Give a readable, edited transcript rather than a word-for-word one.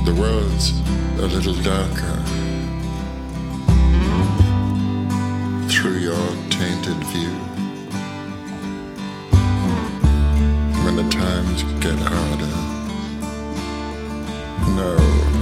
The world's a little darker through your tainted view. When the times get harder, no.